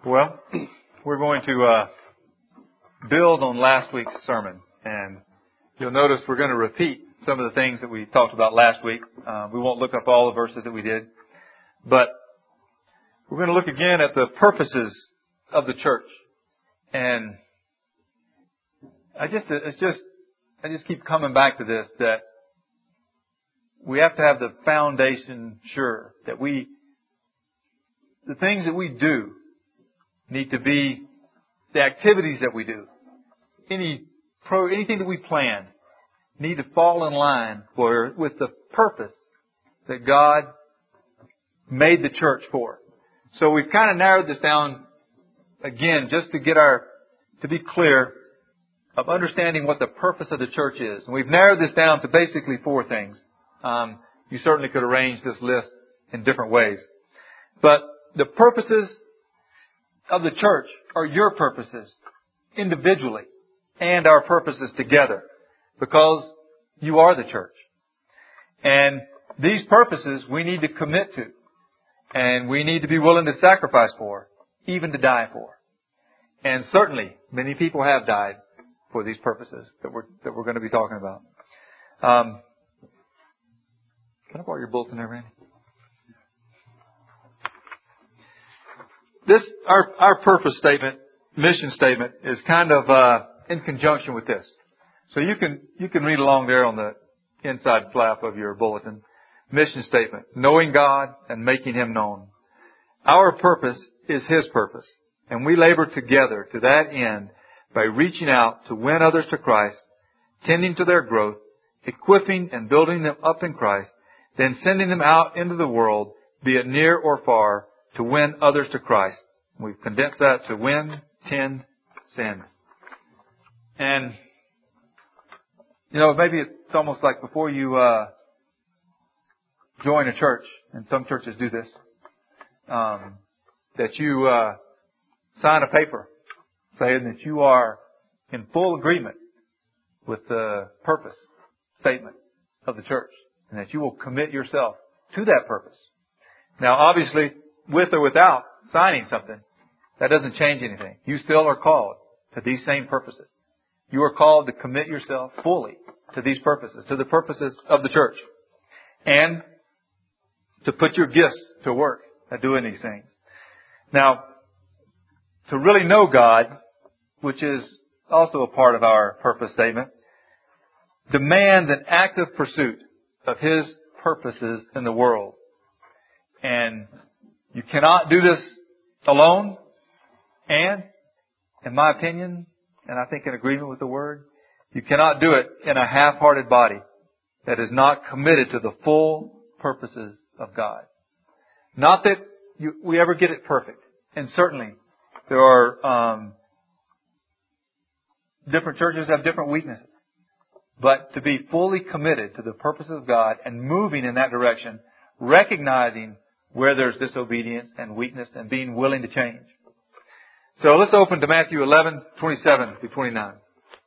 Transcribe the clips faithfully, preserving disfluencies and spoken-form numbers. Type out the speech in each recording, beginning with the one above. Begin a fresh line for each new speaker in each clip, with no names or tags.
Well, we're going to uh, build on last week's sermon, and you'll notice we're going to repeat some of the things that we talked about last week. Uh, we won't look up all the verses that we did, but we're going to look again at the purposes of the church. And I just, it's just, I just keep coming back to this, that we have to have the foundation sure that we, the things that we do need to be the activities that we do. Any pro, anything that we plan need to fall in line for, with the purpose that God made the church for. So we've kind of narrowed this down again just to get our, to be clear of understanding what the purpose of the church is. And we've narrowed this down to basically four things. Um, you certainly could arrange this list in different ways. But the purposes of the church are your purposes individually and our purposes together, because you are the church. And these purposes we need to commit to, and we need to be willing to sacrifice for, even to die for. And certainly many people have died for these purposes that we're that we're going to be talking about. Um, can I borrow your bulletin there, Randy? This, our, our purpose statement, mission statement, is kind of, uh, in conjunction with this. So you can, you can read along there on the inside flap of your bulletin. Mission statement, knowing God and making Him known. Our purpose is His purpose, and we labor together to that end by reaching out to win others to Christ, tending to their growth, equipping and building them up in Christ, then sending them out into the world, be it near or far, to win others to Christ. We've condensed that to win, tend, send. And, you know, maybe it's almost like before you uh join a church, and some churches do this, um, that you uh sign a paper saying that you are in full agreement with the purpose statement of the church, and that you will commit yourself to that purpose. Now, obviously, with or without signing something, that doesn't change anything. You still are called to these same purposes. You are called to commit yourself fully to these purposes, to the purposes of the church, and to put your gifts to work at doing these things. Now, to really know God, which is also a part of our purpose statement, demands an active pursuit of His purposes in the world. And you cannot do this alone. And, in my opinion, and I think in agreement with the Word, you cannot do it in a half-hearted body that is not committed to the full purposes of God. Not that you, we ever get it perfect. And certainly, there are um, different churches have different weaknesses. But to be fully committed to the purposes of God and moving in that direction, recognizing where there's disobedience and weakness and being willing to change. So let's open to Matthew eleven, twenty-seven through twenty-nine.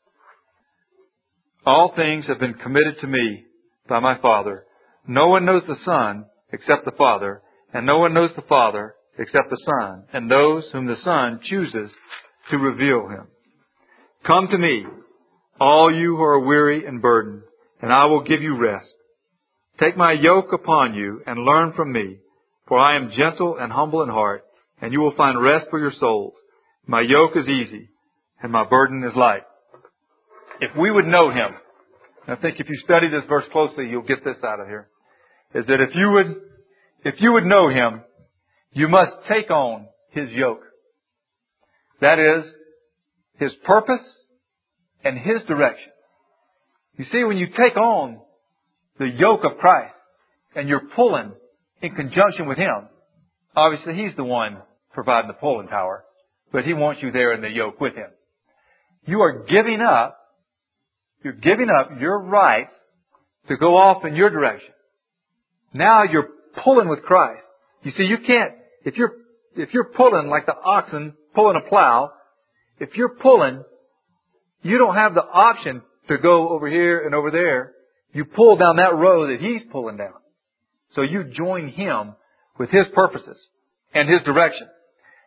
All things have been committed to me by my Father. No one knows the Son except the Father, and no one knows the Father except the Son, and those whom the Son chooses to reveal Him. Come to me, all you who are weary and burdened, and I will give you rest. Take my yoke upon you and learn from me, for I am gentle and humble in heart, and you will find rest for your souls. My yoke is easy, and my burden is light. If we would know Him, and I think if you study this verse closely, you'll get this out of here, is that if you would, if you would know Him, you must take on His yoke. That is, His purpose and His direction. You see, when you take on the yoke of Christ and you're pulling in conjunction with Him, obviously He's the one providing the pulling power, but He wants you there in the yoke with Him. You are giving up, you're giving up your rights to go off in your direction. Now you're pulling with Christ. You see, you can't, if you're, if you're pulling like the oxen pulling a plow, if you're pulling, you don't have the option to go over here and over there. You pull down that road that He's pulling down. So you join Him with His purposes and His direction.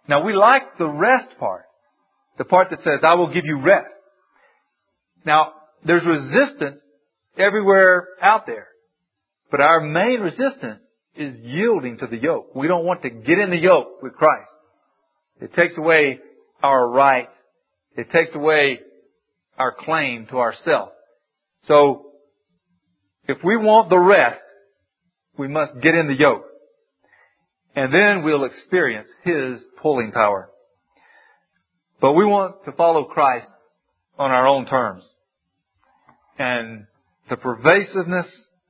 Now we like the rest part. The part that says, I will give you rest. Now, there's resistance everywhere out there. But our main resistance is yielding to the yoke. We don't want to get in the yoke with Christ. It takes away our right. It takes away our claim to ourself. So, if we want the rest, we must get in the yoke. And then we'll experience His pulling power. But we want to follow Christ on our own terms. And the pervasiveness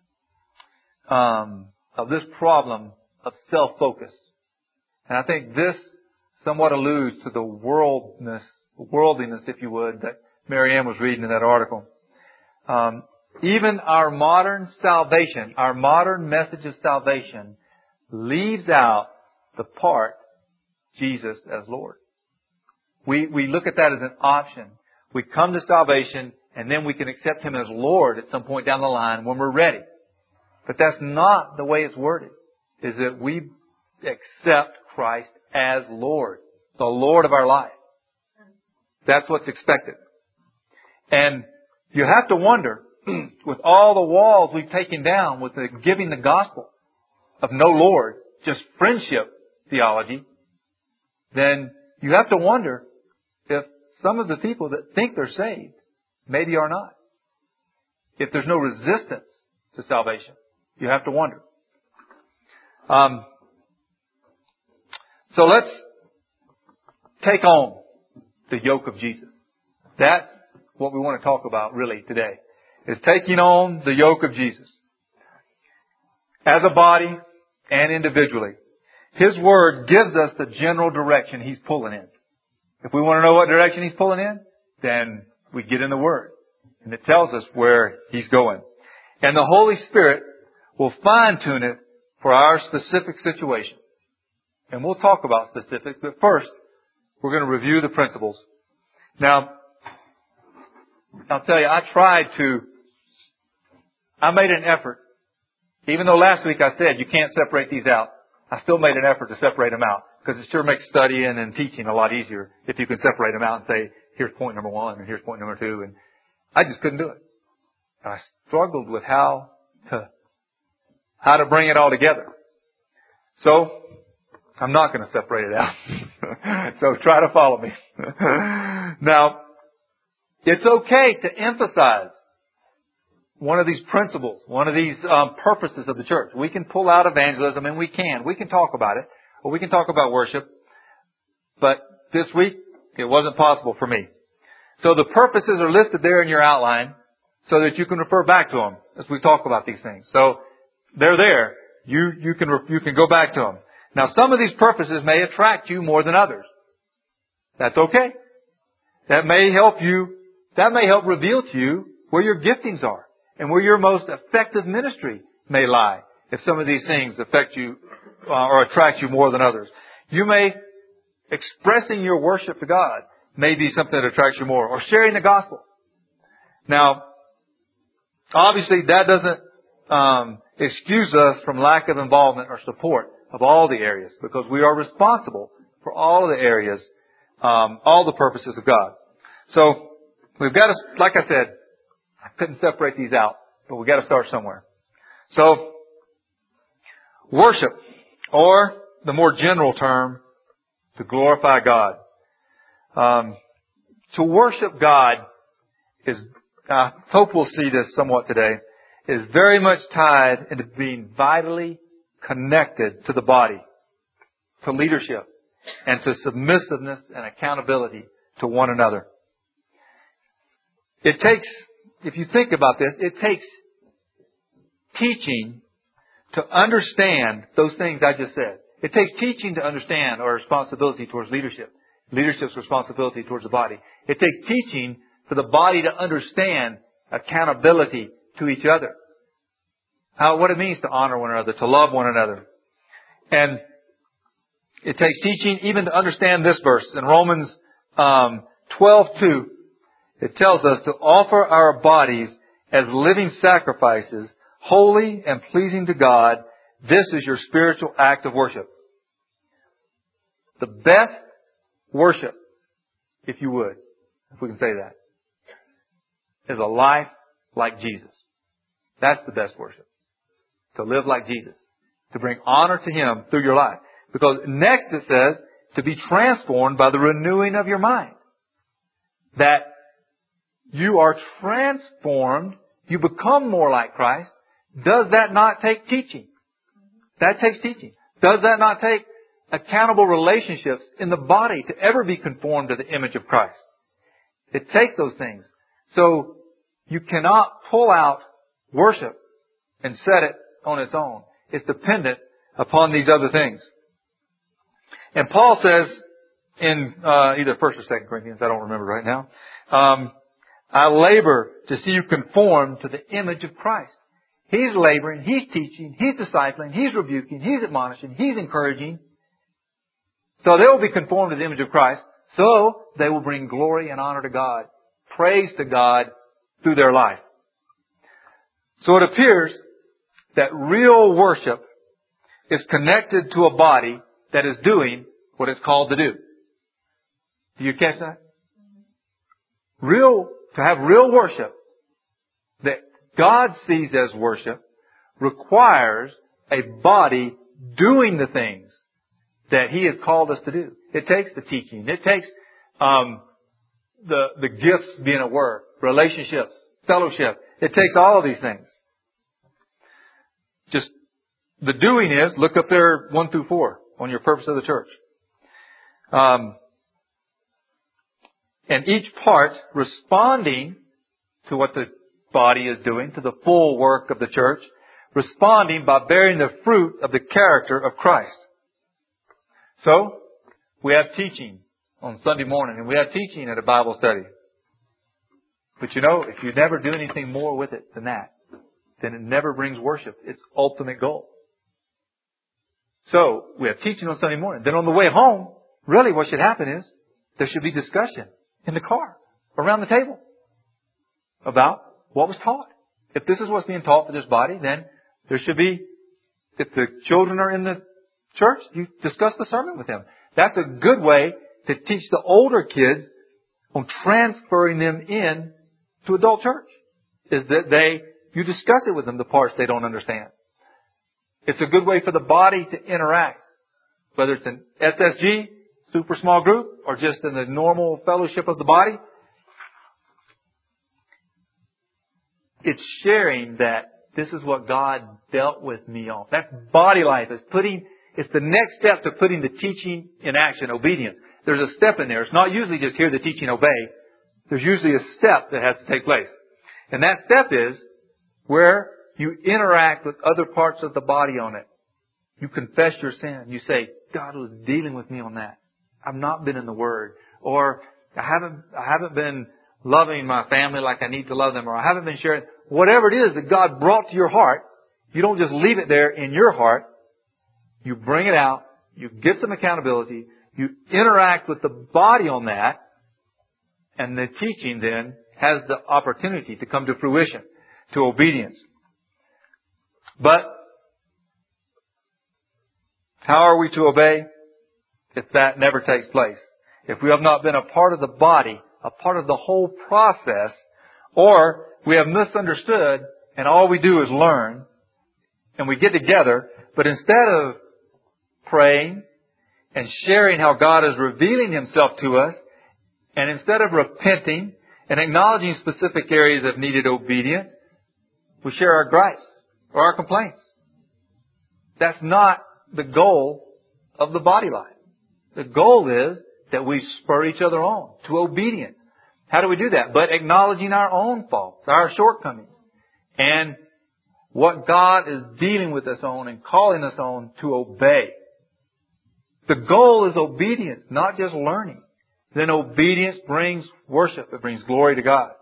um, of this problem of self-focus. And I think this somewhat alludes to the worldness, worldliness, if you would, that Mary Ann was reading in that article. Um, even our modern salvation, our modern message of salvation, leaves out the part Jesus as Lord. We we look at that as an option. We come to salvation and then we can accept Him as Lord at some point down the line when we're ready. But that's not the way it's worded. Is that we accept Christ as Lord, the Lord of our life. That's what's expected. And you have to wonder, with all the walls we've taken down with the giving the gospel of no Lord, just friendship theology, then you have to wonder if some of the people that think they're saved maybe are not. If there's no resistance to salvation, you have to wonder. Um, so let's take on the yoke of Jesus. That's what we want to talk about really today, is taking on the yoke of Jesus. As a body and individually, His Word gives us the general direction He's pulling in. If we want to know what direction He's pulling in, then we get in the Word. And it tells us where He's going. And the Holy Spirit will fine-tune it for our specific situation. And we'll talk about specifics, but first, we're going to review the principles. Now, I'll tell you, I tried to, I made an effort. Even though last week I said you can't separate these out, I still made an effort to separate them out. Because it sure makes studying and teaching a lot easier if you can separate them out and say, here's point number one and here's point number two. And I just couldn't do it. I struggled with how to, how to bring it all together. So, I'm not going to separate it out. So try to follow me. Now, it's okay to emphasize one of these principles, one of these um, purposes of the church. We can pull out evangelism, and we can. We can talk about it, or we can talk about worship. But this week, it wasn't possible for me. So the purposes are listed there in your outline so that you can refer back to them as we talk about these things. So they're there. You, you can, you can go back to them. Now, some of these purposes may attract you more than others. That's okay. That may help you, that may help reveal to you where your giftings are and where your most effective ministry may lie if some of these things affect you uh, or attract you more than others. You may, expressing your worship to God may be something that attracts you more, or sharing the gospel. Now, obviously that doesn't um, excuse us from lack of involvement or support of all the areas, because we are responsible for all of the areas, um, all the purposes of God. So we've got to, like I said, I couldn't separate these out, but we've got to start somewhere. So worship, or the more general term, to glorify God. Um, to worship God is, I hope we'll see this somewhat today, is very much tied into being vitally connected to the body, to leadership, and to submissiveness and accountability to one another. It takes, if you think about this, it takes teaching to understand those things I just said. It takes teaching to understand our responsibility towards leadership, leadership's responsibility towards the body. It takes teaching for the body to understand accountability to each other. How, what it means to honor one another, to love one another. And it takes teaching even to understand this verse. In Romans um, twelve two, it tells us to offer our bodies as living sacrifices, holy and pleasing to God. This is your spiritual act of worship. The best worship, if you would, if we can say that, is a life like Jesus. That's the best worship. To live like Jesus. To bring honor to Him through your life. Because next it says, to be transformed by the renewing of your mind. That you are transformed, you become more like Christ. Does that not take teaching? That takes teaching. Does that not take accountable relationships in the body to ever be conformed to the image of Christ? It takes those things. So you cannot pull out worship and set it on its own. It's dependent upon these other things. And Paul says in uh, either First or Second Corinthians, I don't remember right now, um, I labor to see you conform to the image of Christ. He's laboring, He's teaching, He's discipling, He's rebuking, He's admonishing, He's encouraging. So they will be conformed to the image of Christ. So they will bring glory and honor to God, praise to God through their life. So it appears that real worship is connected to a body that is doing what it's called to do. Do you catch that? Real, to have real worship that God sees as worship requires a body doing the things that He has called us to do. It takes the teaching. It takes um, the the gifts being at work, relationships, fellowship. It takes all of these things. Just the doing is, look up there one through four on your purpose of the church. Um, and each part responding to what the body is doing, to the full work of the church, responding by bearing the fruit of the character of Christ. So, we have teaching on Sunday morning, and we have teaching at a Bible study. But you know, if you never do anything more with it than that, then it never brings worship, its ultimate goal. So, we have teaching on Sunday morning. Then on the way home, really what should happen is, there should be discussion in the car, around the table, about what was taught. If this is what's being taught to this body, then there should be, if the children are in the church, you discuss the sermon with them. That's a good way to teach the older kids on transferring them in to adult church. Is that they, you discuss it with them, the parts they don't understand. It's a good way for the body to interact. Whether it's an S S G, super small group, or just in the normal fellowship of the body. It's sharing that this is what God dealt with me on. That's body life. It's putting, it's the next step to putting the teaching in action, obedience. There's a step in there. It's not usually just hear the teaching, obey. There's usually a step that has to take place. And that step is where you interact with other parts of the body on it. You confess your sin. You say, God was dealing with me on that. I've not been in the Word. Or I haven't, I haven't been loving my family like I need to love them. Or I haven't been sharing. Whatever it is that God brought to your heart, you don't just leave it there in your heart. You bring it out. You get some accountability. You interact with the body on that. And the teaching then has the opportunity to come to fruition, to obedience. But how are we to obey if that never takes place? If we have not been a part of the body, a part of the whole process, or we have misunderstood and all we do is learn and we get together, but instead of praying and sharing how God is revealing Himself to us, and instead of repenting and acknowledging specific areas of needed obedience, we share our gripes or our complaints. That's not the goal of the body life. The goal is that we spur each other on to obedience. How do we do that? But acknowledging our own faults, our shortcomings, and what God is dealing with us on and calling us on to obey. The goal is obedience, not just learning. Then obedience brings worship. It brings glory to God.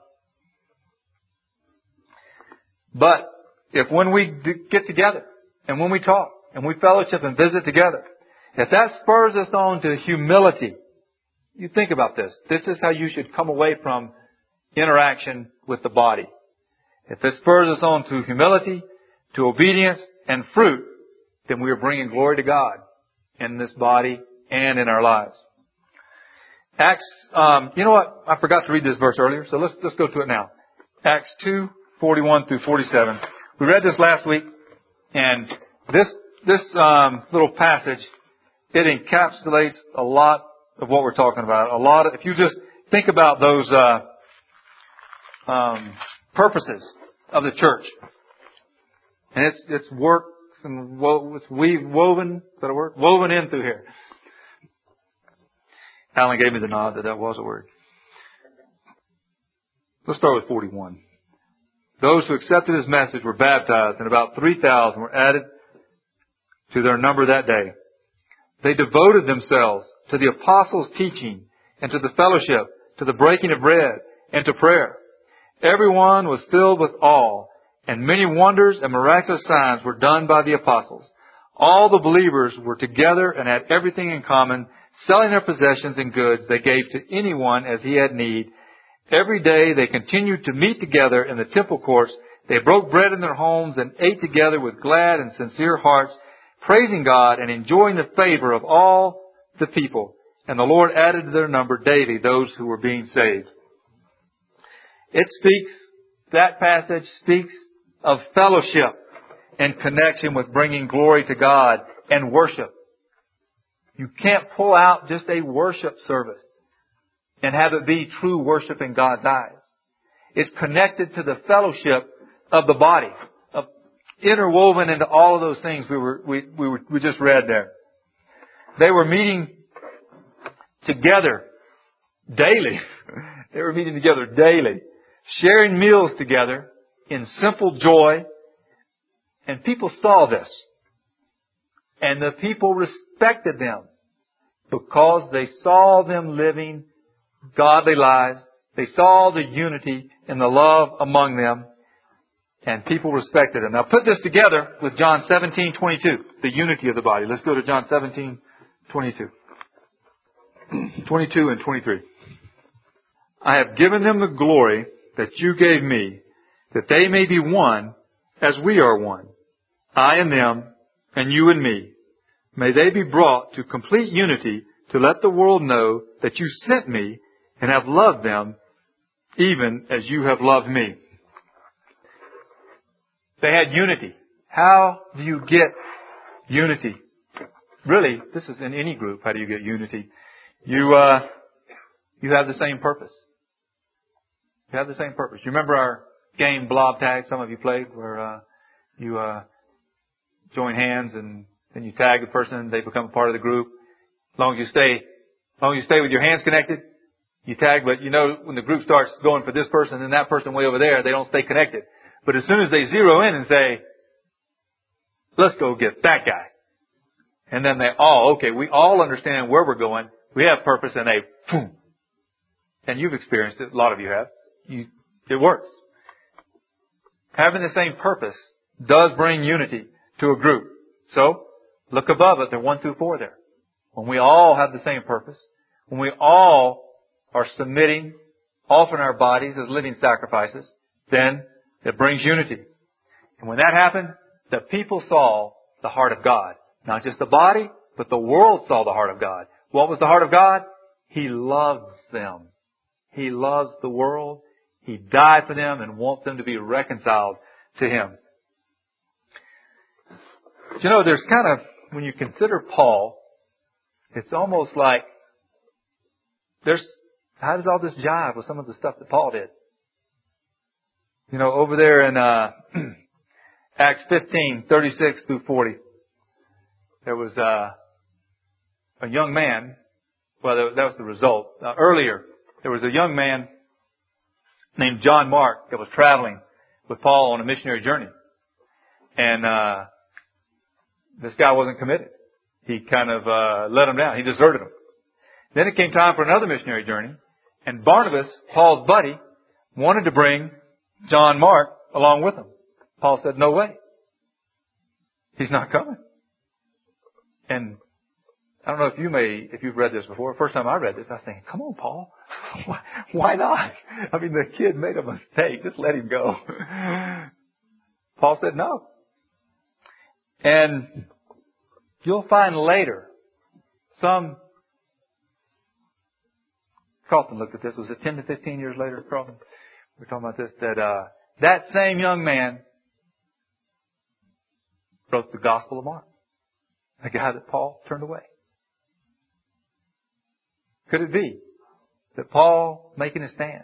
But if when we get together and when we talk and we fellowship and visit together, if that spurs us on to humility, you think about this. This is how you should come away from interaction with the body. If it spurs us on to humility, to obedience and fruit, then we are bringing glory to God in this body and in our lives. Acts, um, you know what? I forgot to read this verse earlier, so let's, let's go to it now. Acts two, forty-one through forty-seven. We read this last week, and this, this, um, little passage, it encapsulates a lot of what we're talking about. A lot of, if you just think about those, uh, um, purposes of the church. And it's, it's works and wo- it's weave, woven, is that a word? Woven in through here. Alan gave me the nod that that was a word. Let's start with forty-one. Those who accepted his message were baptized, and about three thousand were added to their number that day. They devoted themselves to the apostles' teaching and to the fellowship, to the breaking of bread, and to prayer. Everyone was filled with awe, and many wonders and miraculous signs were done by the apostles. All the believers were together and had everything in common, selling their possessions and goods they gave to anyone as he had need. Every day they continued to meet together in the temple courts. They broke bread in their homes and ate together with glad and sincere hearts, praising God and enjoying the favor of all the people. And the Lord added to their number daily those who were being saved. It speaks, that passage speaks of fellowship and connection with bringing glory to God and worship. You can't pull out just a worship service and have it be true worship in God's eyes. It's connected to the fellowship of the body, of interwoven into all of those things we were we we, were, we just read there. They were meeting together daily. They were meeting together daily, sharing meals together in simple joy. And people saw this. And the people respected them because they saw them living godly lives. They saw the unity and the love among them. And people respected them. Now put this together with John seventeen twenty-two, the unity of the body. Let's go to John seventeen twenty-two. twenty-two and twenty-three. I have given them the glory that you gave me, that they may be one as we are one. I and them, and you and me. May they be brought to complete unity to let the world know that you sent me and have loved them even as you have loved me. They had unity. How do you get unity? Really, this is in any group. How do you get unity? You, uh, you have the same purpose. You have the same purpose. You remember our game Blob Tag? Some of you played where, uh, you, uh, join hands and then you tag the person. They become a part of the group. As long as you stay, as long as you stay with your hands connected, you tag. But you know, when the group starts going for this person and that person way over there, they don't stay connected. But as soon as they zero in and say, let's go get that guy. And then they all, okay, we all understand where we're going. We have purpose, and they, boom. And you've experienced it. A lot of you have. You, it works. Having the same purpose does bring unity to a group. So, look above it. They're one through four there. When we all have the same purpose, when we all are submitting, offering our bodies as living sacrifices, then it brings unity. And when that happened, the people saw the heart of God. Not just the body, but the world saw the heart of God. What was the heart of God? He loves them. He loves the world. He died for them and wants them to be reconciled to Him. You know, there's kind of, when you consider Paul, it's almost like there's, how does all this jive with some of the stuff that Paul did? You know, over there in uh, Acts fifteen, thirty-six through forty, there was uh, a young man. Well, that was the result. Uh, earlier, there was a young man named John Mark that was traveling with Paul on a missionary journey. And uh, this guy wasn't committed. He kind of uh, let him down. He deserted him. Then it came time for another missionary journey. And Barnabas, Paul's buddy, wanted to bring John Mark along with him. Paul said, no way. He's not coming. And I don't know if you may, if you've read this before. First time I read this, I was thinking, come on, Paul. Why, why not? I mean, the kid made a mistake. Just let him go. Paul said no. And you'll find later some Carlton looked at this. Was it ten to fifteen years later, Carlton? We were talking about this, that, uh, that same young man wrote the Gospel of Mark. The guy that Paul turned away. Could it be that Paul making a stand?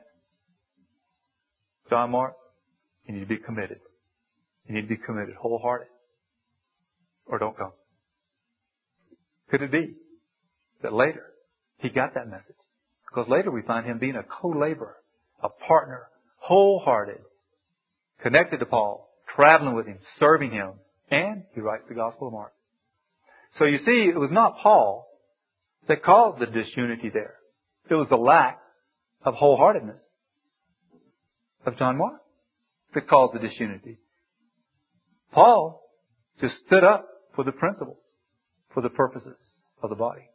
John Mark, you need to be committed. You need to be committed, wholehearted. Or don't come. Could it be that later he got that message? Because later we find him being a co-laborer, a partner, wholehearted, connected to Paul, traveling with him, serving him, and he writes the Gospel of Mark. So you see, it was not Paul that caused the disunity there. It was the lack of wholeheartedness of John Mark that caused the disunity. Paul just stood up for the principles, for the purposes of the body.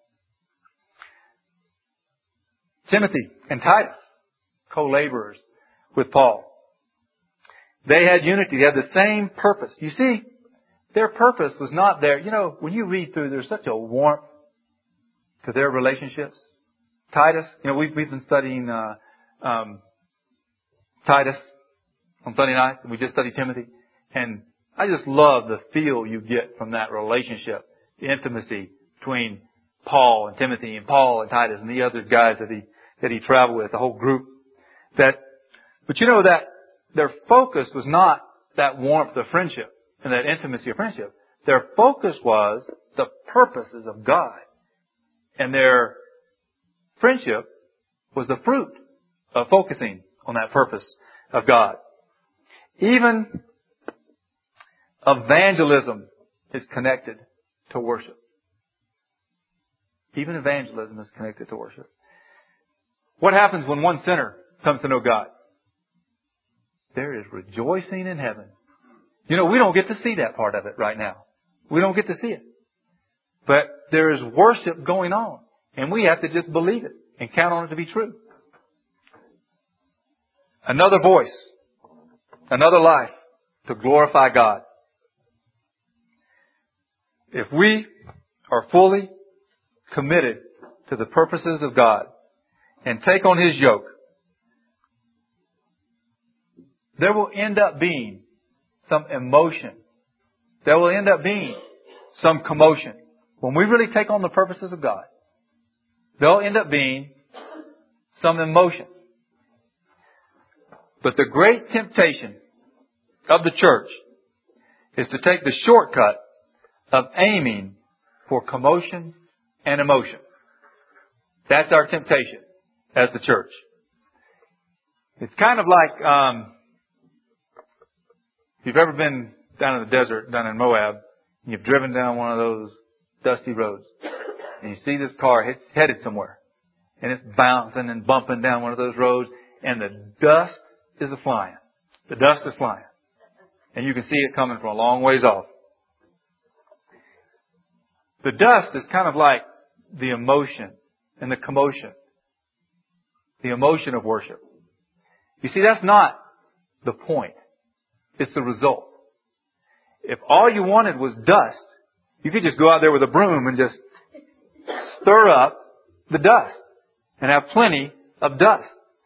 Timothy and Titus, co-laborers with Paul. They had unity. They had the same purpose. You see, their purpose was not there. You know, when you read through, there's such a warmth to their relationships. Titus, you know, we've, we've been studying uh, um, Titus on Sunday nights, and we just studied Timothy. And I just love the feel you get from that relationship, the intimacy between Paul and Timothy and Paul and Titus and the other guys that he that he traveled with, the whole group. That, but you know that their focus was not that warmth of friendship and that intimacy of friendship. Their focus was the purposes of God. And their friendship was the fruit of focusing on that purpose of God. Even evangelism is connected to worship. Even evangelism is connected to worship. What happens when one sinner comes to know God? There is rejoicing in heaven. You know, we don't get to see that part of it right now. We don't get to see it. But there is worship going on. And we have to just believe it and count on it to be true. Another voice. Another life to glorify God. If we are fully committed to the purposes of God and take on His yoke, there will end up being some emotion. There will end up being some commotion. When we really take on the purposes of God, there'll end up being some emotion. But the great temptation of the church is to take the shortcut of aiming for commotion and emotion. That's our temptation as the church. It's kind of like, um, if you've ever been down in the desert, down in Moab, and you've driven down one of those dusty roads, and you see this car it's headed somewhere, and it's bouncing and bumping down one of those roads, and the dust is a-flying. The dust is flying. And you can see it coming from a long ways off. The dust is kind of like the emotion and the commotion. The emotion of worship. You see, that's not the point. It's the result. If all you wanted was dust, you could just go out there with a broom and just stir up the dust and have plenty of dust.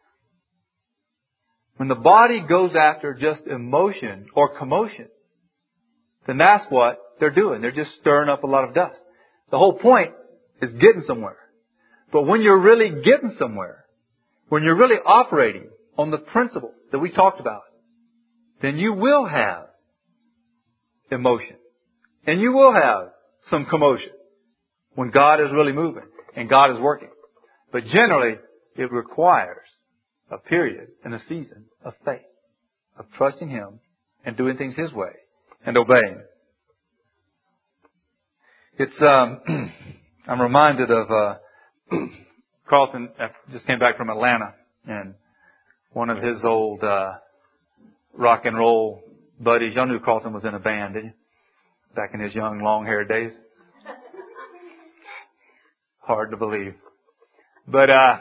When the body goes after just emotion or commotion, then that's what they're doing. They're just stirring up a lot of dust. The whole point is getting somewhere. But when you're really getting somewhere, when you're really operating on the principles that we talked about, then you will have emotion. And you will have some commotion when God is really moving and God is working. But generally, it requires a period and a season of faith, of trusting Him and doing things His way and obeying. It's, um, I'm reminded of, uh, Carlton just came back from Atlanta, and one of his old, uh, rock and roll buddies, y'all knew Carlton was in a band, didn't you? Back in his young, long-haired days. Hard to believe. But, uh,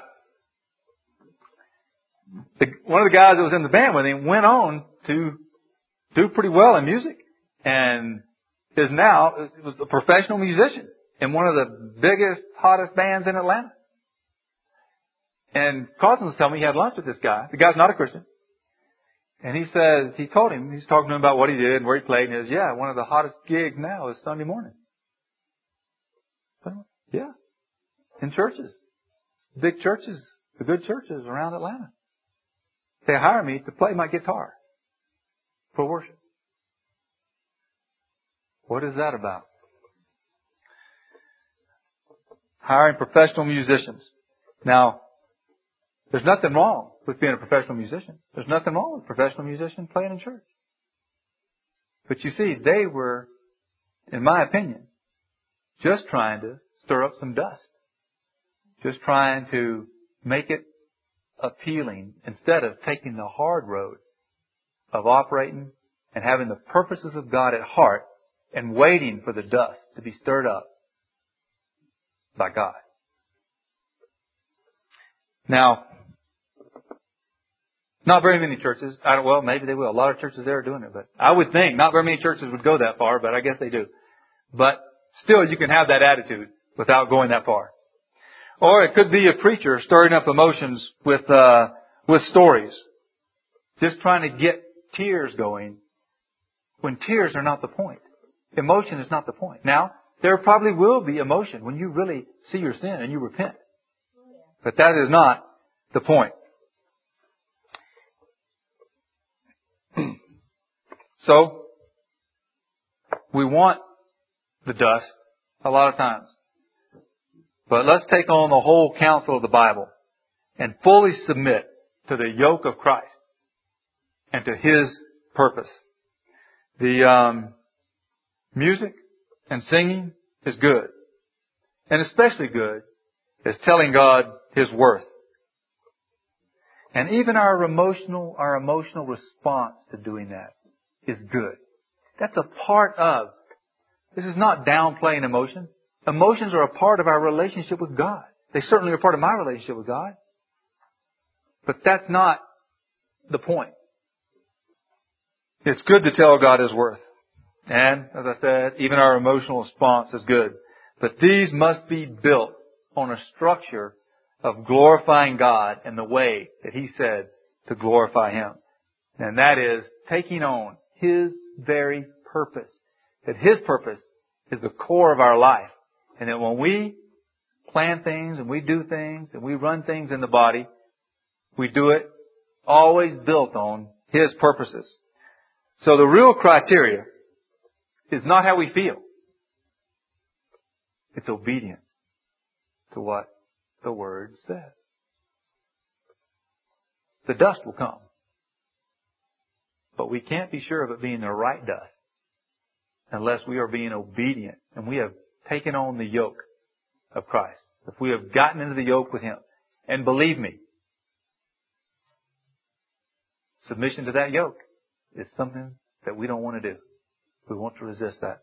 the, one of the guys that was in the band with him went on to do pretty well in music, and is now, was a professional musician in one of the biggest, hottest bands in Atlanta. And Carlson was telling me he had lunch with this guy. The guy's not a Christian. And he says, he told him, he's talking to him about what he did and where he played. And he says, yeah, one of the hottest gigs now is Sunday morning. So, yeah. In churches. Big churches. The good churches around Atlanta. They hire me to play my guitar for worship. What is that about? Hiring professional musicians. Now, there's nothing wrong with being a professional musician. There's nothing wrong with a professional musician playing in church. But you see, they were, in my opinion, just trying to stir up some dust. Just trying to make it appealing instead of taking the hard road of operating and having the purposes of God at heart and waiting for the dust to be stirred up by God. Now, not very many churches, I don't, well, maybe they will. A lot of churches there are doing it, but I would think not very many churches would go that far, but I guess they do. But still, you can have that attitude without going that far. Or it could be a preacher stirring up emotions with, uh, with stories. Just trying to get tears going when tears are not the point. Emotion is not the point. Now, there probably will be emotion when you really see your sin and you repent. But that is not the point. So, we want the dust a lot of times. But let's take on the whole counsel of the Bible and fully submit to the yoke of Christ and to His purpose. The um, music and singing is good. And especially good is telling God His worth. And even our emotional, our emotional response to doing that is good. That's a part of, this is not downplaying emotions. Emotions are a part of our relationship with God. They certainly are part of my relationship with God. But that's not the point. It's good to tell God His worth. And, as I said, even our emotional response is good. But these must be built on a structure of glorifying God in the way that He said to glorify Him. And that is taking on His very purpose. That His purpose is the core of our life. And that when we plan things and we do things and we run things in the body, we do it always built on His purposes. So the real criteria is not how we feel. It's obedience to what the Word says. The dust will come. But we can't be sure of it being the right dust unless we are being obedient and we have taken on the yoke of Christ. If we have gotten into the yoke with Him. And believe me, submission to that yoke is something that we don't want to do. We want to resist that.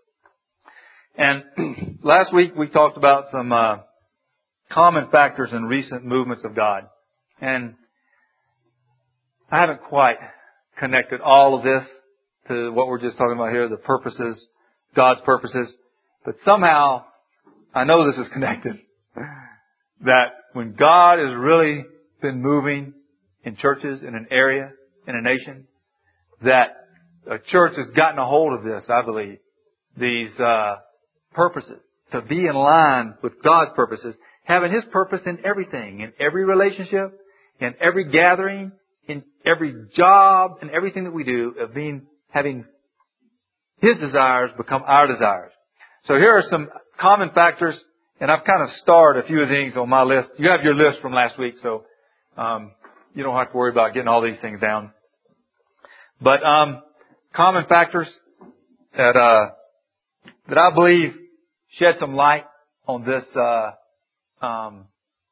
And last week we talked about some uh, common factors in recent movements of God. And I haven't quite connected all of this to what we're just talking about here, the purposes, God's purposes. But somehow, I know this is connected. That when God has really been moving in churches, in an area, in a nation, that a church has gotten a hold of this, I believe. These uh, purposes. To be in line with God's purposes. Having His purpose in everything. In every relationship. In every gathering. In every job. In everything that we do. Of being, having His desires become our desires. So here are some common factors. And I've kind of starred a few of these on my list. You have your list from last week. So um, you don't have to worry about getting all these things down. But um, common factors that uh, that I believe shed some light on this uh, um,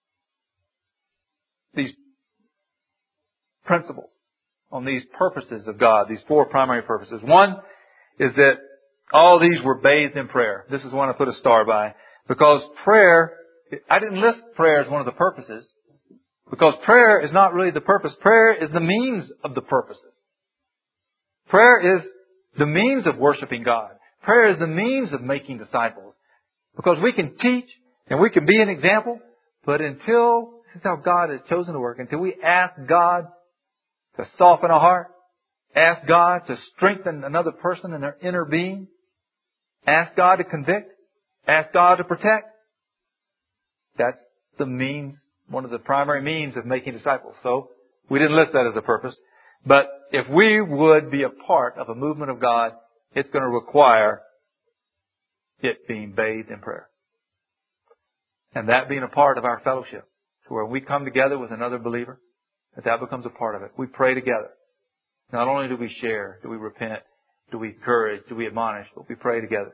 these principles, on these purposes of God, these four primary purposes. One is that all these were bathed in prayer. This is one I put a star by. Because prayer, I didn't list prayer as one of the purposes. Because prayer is not really the purpose. Prayer is the means of the purposes. Prayer is the means of worshiping God. Prayer is the means of making disciples. Because we can teach and we can be an example, but until This is how God has chosen to work. Until we ask God to soften our heart, ask God to strengthen another person in their inner being, ask God to convict, ask God to protect. That's the means, one of the primary means of making disciples. So we didn't list that as a purpose. But if we would be a part of a movement of God, it's going to require it being bathed in prayer. And that being a part of our fellowship. So where we come together with another believer, that that becomes a part of it. We pray together. Not only do we share, do we repent, do we encourage, do we admonish, but we pray together.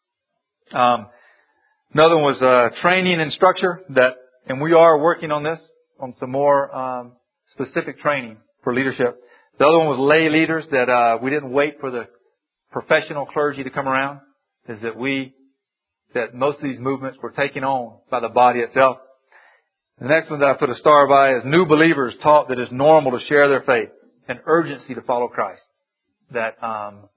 Um, another one was uh, training and structure. That, and we are working on this, on some more um, specific training for leadership. The other one was lay leaders. That uh, we didn't wait for the professional clergy to come around. Is that we that most of these movements were taken on by the body itself. The next one that I put a star by is new believers taught that it's normal to share their faith and urgency to follow Christ. That um,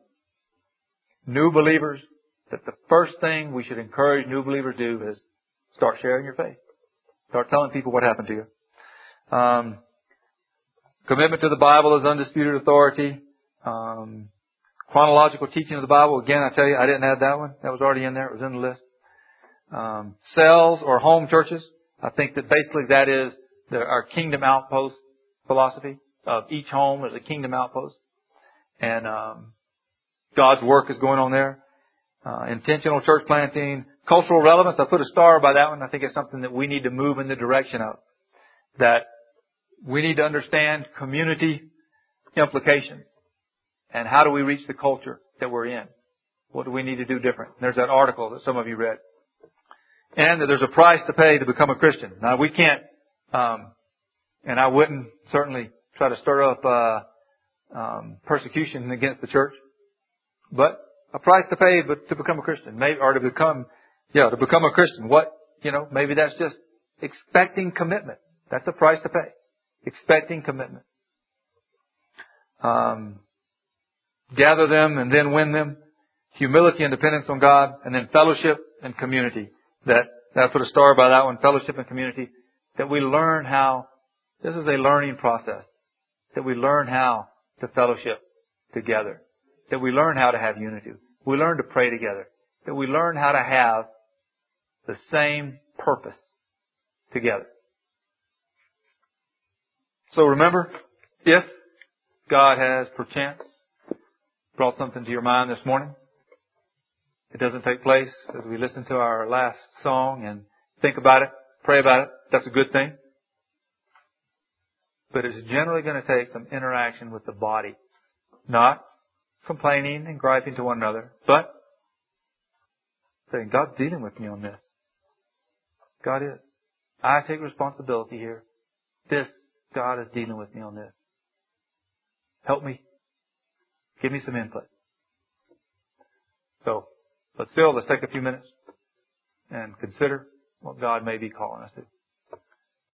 new believers, that the first thing we should encourage new believers to do is start sharing your faith. Start telling people what happened to you. Um, commitment to the Bible is undisputed authority. Um, chronological teaching of the Bible. Again, I tell you, I didn't add that one. That was already in there. It was in the list. Um, cells or home churches. I think that basically that is the, our kingdom outpost philosophy. Of each home is a kingdom outpost. And um, God's work is going on there. Uh, intentional church planting. Cultural relevance. I put a star by that one. I think it's something that we need to move in the direction of. That we need to understand community implications. And how do we reach the culture that we're in? What do we need to do different? There's that article that some of you read. And that there's a price to pay to become a Christian. Now we can't, um, and I wouldn't certainly try to stir up uh, um, persecution against the church, but a price to pay, but to become a Christian, maybe, or to become, yeah, to become a Christian. What, you know, maybe that's just expecting commitment. That's a price to pay. Expecting commitment. Um, gather them and then win them. Humility and dependence on God, and then fellowship and community. That, that I put a star by that one, fellowship and community. That we learn how, this is a learning process. That we learn how to fellowship together. That we learn how to have unity. We learn to pray together. That we learn how to have the same purpose together. So remember, if God has perchance brought something to your mind this morning, it doesn't take place as we listen to our last song and think about it, pray about it. That's a good thing. But it's generally going to take some interaction with the body. Not complaining and griping to one another, but saying, God's dealing with me on this. God is. I take responsibility here. This, God is dealing with me on this. Help me. Give me some input. So, but still, let's take a few minutes and consider what God may be calling us to.